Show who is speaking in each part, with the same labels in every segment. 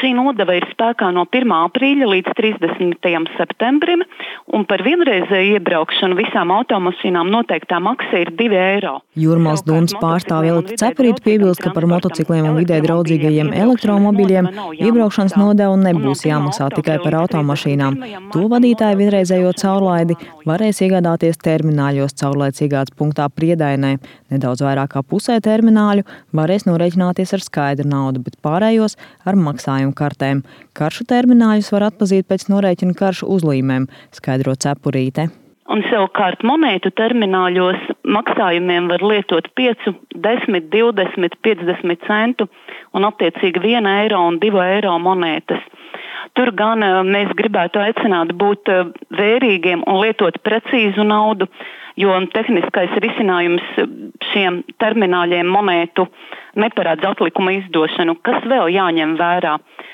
Speaker 1: Šī nodeva ir spēkā no 1. aprīļa līdz 30. septembrim, un par vienreizēju iebraukšanu visām automašīnām noteiktā maksa ir 2 eiro.
Speaker 2: Jūrmālas domas pārstāve Elita Cepurīte piebilst, ka par motocikliem un vidē draudzīgajiem elektromobiļiem iebraukšanas nodevu nebūs jāmaksā tikai par automašīnām. To vadītāji vienreizējo caurlaidi varēs iegādāties termināļos caurlaidzīgāts punktā Priedainē. Nedaudz vairāk kā pusē termināļu varēs norēķināties ar skaidru naudu, bet pārējos ar maksājumu kartēm. Karšu termināļus var atpazīt pēc norēķina karšu uzlīmēm, skaidro Cepurīte.
Speaker 1: Un savukārt monētu termināļos maksājumiem var lietot 5, 10, 20, 50 centu un attiecīgi 1 eiro un 2 eiro monētas. Tur gan mēs gribētu aicināt būt vērīgiem un lietot precīzu naudu, jo tehniskais risinājums šiem termināļiem monētu neparādz atlikuma izdošanu. Kas vēl jāņem vērā?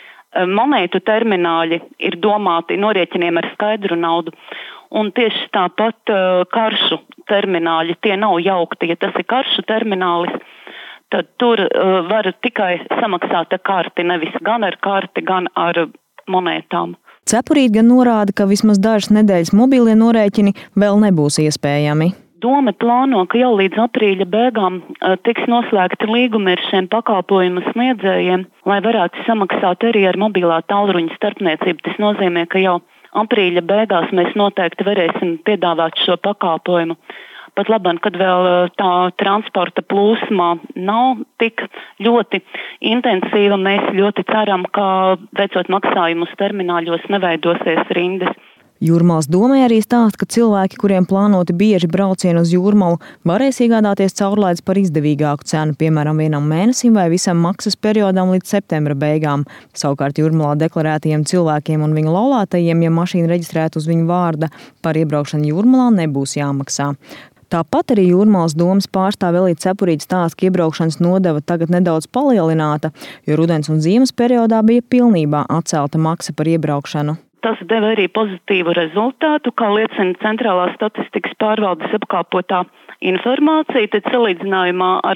Speaker 1: Monētu termināļi ir domāti norēķiniem ar skaidru naudu, un tieši tāpat karšu termināļi tie nav jaukti. Ja tas ir karšu terminālis, tad tur var tikai samaksāt ar karti, nevis gan ar karti, gan ar monētām.
Speaker 2: Cepurīte gan norāda, ka vismaz dažas nedēļas mobīlie norēķini vēl nebūs iespējami.
Speaker 1: Doma plāno, ka jau līdz aprīļa beigām tiks noslēgti līgumi ar šiem pakalpojumu sniedzējiem, lai varētu samaksāt arī ar mobilā tālruņa starpniecību. Tas nozīmē, ka jau aprīļa beigās mēs noteikti varēsim piedāvāt šo pakalpojumu. Pat labāk, kad vēl tā transporta plūsma nav tik ļoti intensīva, mēs ļoti ceram, ka veicot maksājumus termināļos neveidosies rindas.
Speaker 2: Jūrmalas domai arī stāsta, ka cilvēki, kuriem plānoti bieži braucieni uz Jūrmalu, varēs iegādāties caurlaides par izdevīgāku cenu, piemēram, 1 mēnesim vai visam maksas periodam līdz septembra beigām. Savukārt Jūrmalā deklarētajiem cilvēkiem un viņu laulātajiem, ja mašīna reģistrēta uz viņu vārda, par iebraukšanu Jūrmalā nebūs jāmaksā. Tāpat arī Jūrmalas domas pārstāve Elita Cepurīte stāsta, ka iebraukšanas nodeva tagad nedaudz palielināta, jo rudens un ziemas periodā bija pilnībā atcelta maksa par iebraukšanu.
Speaker 1: Tas deva arī pozitīvu rezultātu, kā liecina Centrālās statistikas pārvaldes apkopotā informācija, tad salīdzinājumā ar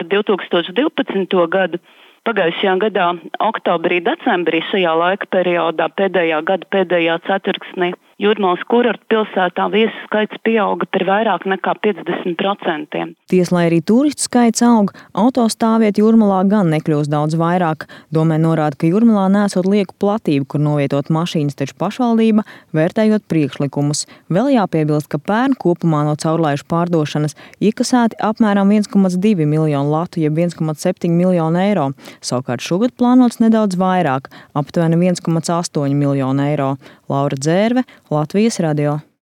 Speaker 1: 2012. gadu. Pagājušajā gadā oktobrī, decembrī šajā laika periodā pēdējā gada pēdējā ceturksnī Jūrmalas kurorta pilsētā viesu skaits pieauga par vairāk nekā 50%.
Speaker 2: Tiesa, lai arī turistu skaits aug, autostāvvietu Jūrmalā gan nekļūst daudz vairāk. Domē norāda, ka Jūrmalā nesot lieku platību, kur novietot mašīnas, taču pašvaldība vērtējot priekšlikumus. Vēl jāpiebilst, ka pērn kopumā no caurlaižu pārdošanas iekasēti apmēram 1,2 miljonu latu, jeb 1,7 miljonu eiro. Savukārt šogad plānots nedaudz vairāk, aptuveni 1,8 miljonu eiro. Laura Dzērve, Latvijas radio.